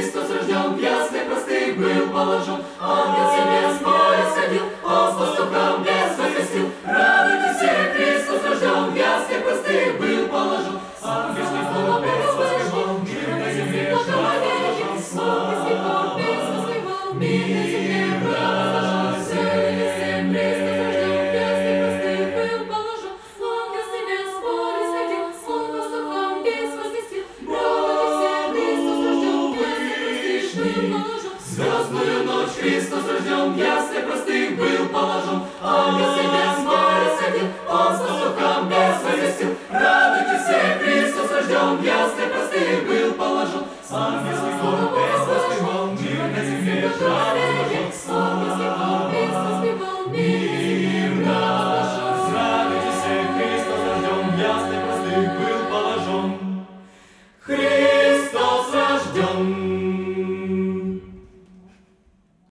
Христос рожден, в яслях простых был положен. Ангел себе с поля сходил, он с пастухом весь воскресил. Радуйтесь все, Христос рожден, в яслях простых был положен. Ангел с небом весь воскрешен, мир на земле ждал. Слава Богу, весь воскресен, мир на земле ждал. Звездную ночь Христос рожден, в яслях простых был положен. Ангел с небес